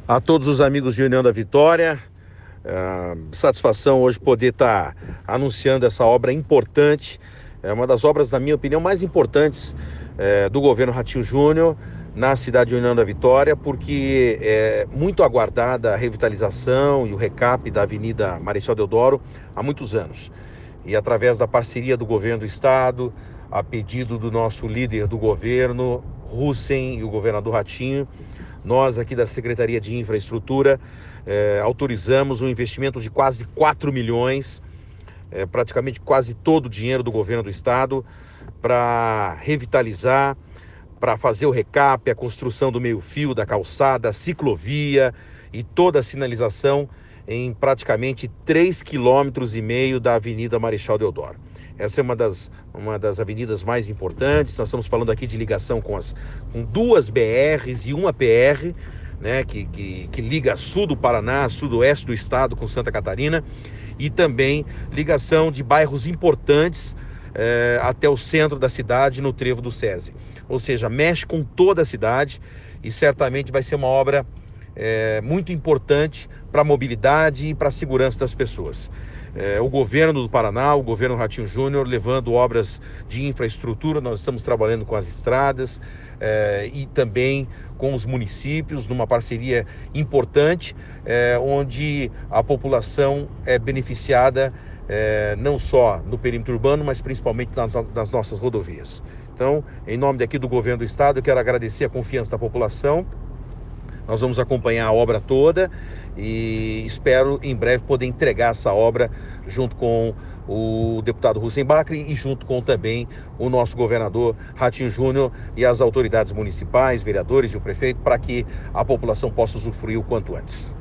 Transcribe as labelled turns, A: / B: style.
A: A todos os amigos de União da Vitória, satisfação hoje poder estar anunciando essa obra importante, é uma das obras, na minha opinião, mais importantes do governo Ratinho Júnior na cidade de União da Vitória, porque é muito aguardada a revitalização e o recap da Avenida Marechal Deodoro há muitos anos. E através da parceria do governo do estado, a pedido do nosso líder do governo, Russen, e o governador Ratinho, nós aqui da Secretaria de Infraestrutura autorizamos um investimento de quase 4 milhões, praticamente quase todo o dinheiro do governo do estado, para revitalizar, para fazer o recap, a construção do meio-fio, da calçada, a ciclovia e toda a sinalização em praticamente 3,5 km da Avenida Marechal Deodoro. Essa é uma das avenidas mais importantes. Nós estamos falando aqui de ligação com duas BRs e uma PR, né, que liga sul do Paraná, sudoeste do estado com Santa Catarina, e também ligação de bairros importantes até o centro da cidade, no trevo do SESI. Ou seja, mexe com toda a cidade e certamente vai ser uma obra muito importante para a mobilidade e para a segurança das pessoas. O governo do Paraná, o governo Ratinho Júnior, levando obras de infraestrutura. Nós estamos trabalhando com as estradas e também com os municípios, numa parceria importante, onde a população é beneficiada não só no perímetro urbano, mas principalmente nas nossas rodovias. Então, em nome daqui do governo do estado, eu quero agradecer a confiança da população. Nós vamos acompanhar a obra toda e espero em breve poder entregar essa obra junto com o deputado Russen Bacri e junto com também o nosso governador Ratinho Júnior e as autoridades municipais, vereadores e o prefeito, para que a população possa usufruir o quanto antes.